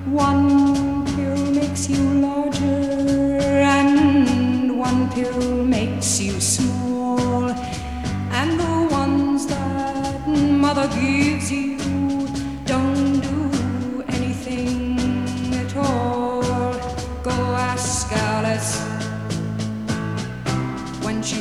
One pill makes you larger, and one pill makes you small. And the ones that mother gives you